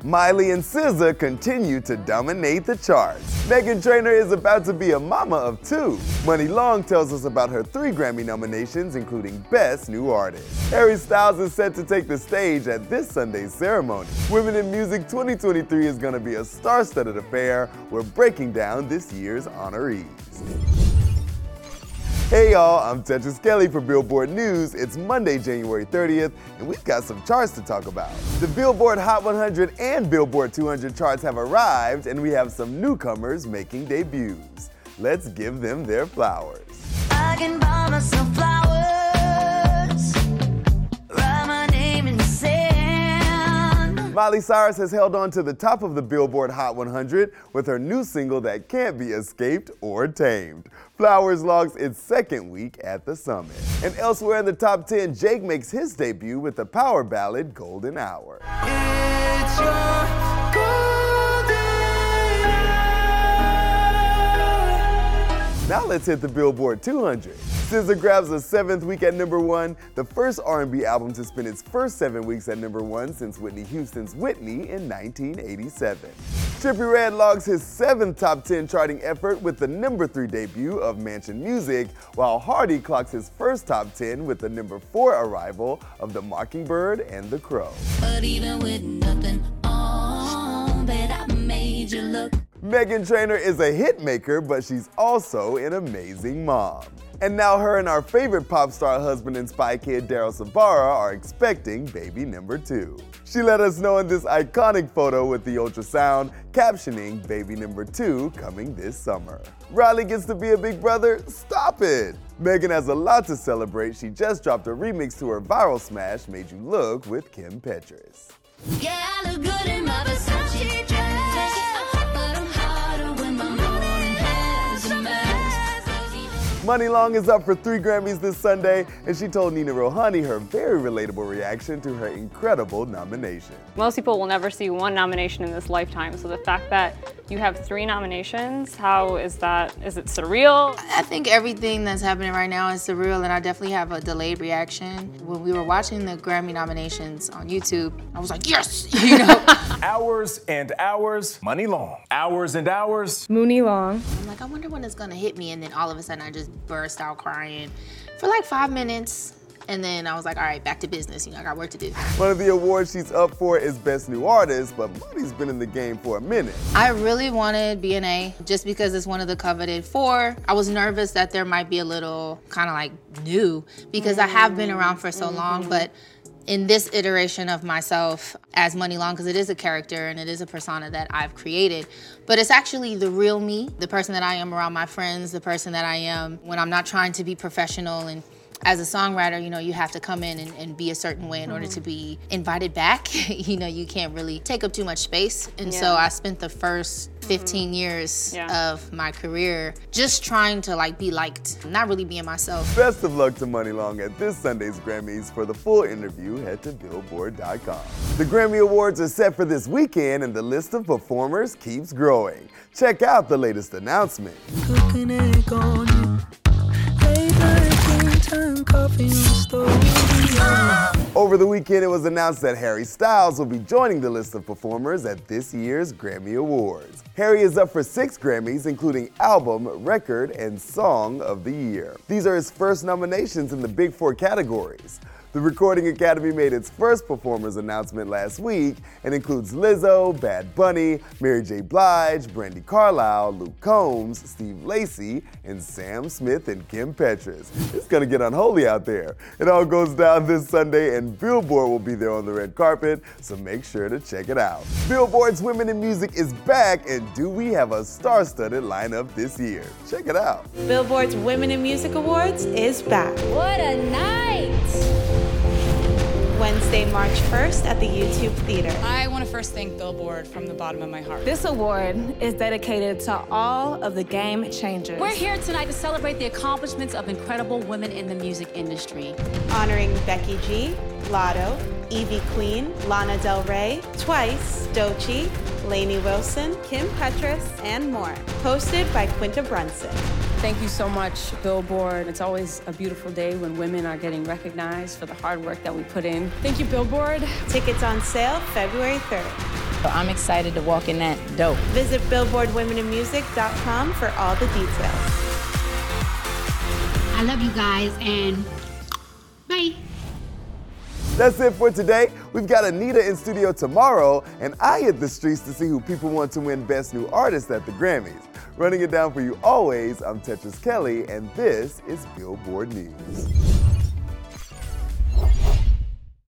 Miley and SZA continue to dominate the charts. Meghan Trainor is about to be a mama of two. Money Long tells us about her 3 Grammy nominations, including Best New Artist. Harry Styles is set to take the stage at this Sunday's ceremony. Women in Music 2023 is going to be a star-studded affair. We're breaking down this year's honorees. Hey y'all, I'm Tetris Kelly for Billboard News. It's Monday, January 30th, and we've got some charts to talk about. The Billboard Hot 100 and Billboard 200 charts have arrived, and we have some newcomers making debuts. Let's give them their flowers. I can buy myself flowers, write my name in the sand. Miley Cyrus has held on to the top of the Billboard Hot 100 with her new single that can't be escaped or tamed. Flowers logs its second week at the summit. And elsewhere in the top 10, Jake makes his debut with the power ballad Golden Hour. It's your golden hour. Now let's hit the Billboard 200. SZA grabs a 7th week at number 1, the first R&B album to spend its first 7 weeks at number 1 since Whitney Houston's Whitney in 1987. Trippie Redd logs his 7th top 10 charting effort with the number 3 debut of Mansion Music, while Hardy clocks his first top 10 with the number 4 arrival of The Mockingbird and The Crow. But even with nothing on, bet I made you look. Meghan Trainor is a hit maker, but she's also an amazing mom. And now her and our favorite pop star husband and Spy Kid Daryl Sabara are expecting baby number 2. She let us know in this iconic photo with the ultrasound, captioning baby number 2 coming this summer. Riley gets to be a big brother? Stop it! Meghan has a lot to celebrate. She just dropped a remix to her viral smash, Made You Look, with Kim Petras. Yeah, I look good in my Versace dress, but I'm hotter when my morning has a mess. Money Long is up for 3 Grammys this Sunday, and she told Nina Rohani her very relatable reaction to her incredible nomination. Most people will never see 1 nomination in this lifetime, so the fact that you have 3 nominations, how is that? Is it surreal? I think everything that's happening right now is surreal, and I definitely have a delayed reaction. When we were watching the Grammy nominations on YouTube, I was like, yes, you know? Hours and hours, Money Long. Hours and hours, Mooney Long. I'm like, I wonder when it's gonna hit me, and then all of a sudden I just burst out crying for like 5 minutes. And then I was like, all right, back to business. You know, I got work to do. One of the awards she's up for is Best New Artist, but Money's been in the game for a minute. I really wanted B&A just because it's one of the coveted 4. I was nervous that there might be a little kind of like new because I have been around for so long, but in this iteration of myself as Money Long, because it is a character and it is a persona that I've created, but it's actually the real me, the person that I am around my friends, the person that I am when I'm not trying to be professional. And as a songwriter, you know, you have to come in and be a certain way in order to be invited back. You know, you can't really take up too much space. And so I spent the first 15 years of my career just trying to like be liked, not really being myself. Best of luck to Money Long at this Sunday's Grammys. For the full interview, head to Billboard.com. The Grammy Awards are set for this weekend, and the list of performers keeps growing. Check out the latest announcement. Over the weekend, it was announced that Harry Styles will be joining the list of performers at this year's Grammy Awards. Harry is up for 6 Grammys, including Album, Record, and Song of the Year. These are his first nominations in the Big 4 categories. The Recording Academy made its first performers announcement last week and includes Lizzo, Bad Bunny, Mary J. Blige, Brandi Carlile, Luke Combs, Steve Lacy, and Sam Smith and Kim Petras. It's gonna get unholy out there. It all goes down this Sunday, and Billboard will be there on the red carpet, so make sure to check it out. Billboard's Women in Music is back, and do we have a star-studded lineup this year? Check it out. Billboard's Women in Music Awards is back. What a night! Wednesday, March 1st at the YouTube Theater. I want to first thank Billboard from the bottom of my heart. This award is dedicated to all of the game changers. We're here tonight to celebrate the accomplishments of incredible women in the music industry. Honoring Becky G, Lotto, Evie Queen, Lana Del Rey, Twice, Doechii, Lainey Wilson, Kim Petras, and more. Hosted by Quinta Brunson. Thank you so much, Billboard. It's always a beautiful day when women are getting recognized for the hard work that we put in. Thank you, Billboard. Tickets on sale February 3rd. So I'm excited to walk in that dope. Visit billboardwomeninmusic.com for all the details. I love you guys, and bye. That's it for today. We've got Anita in studio tomorrow, and I hit the streets to see who people want to win Best New Artist at the Grammys. Running it down for you always, I'm Tetris Kelly, and this is Billboard News.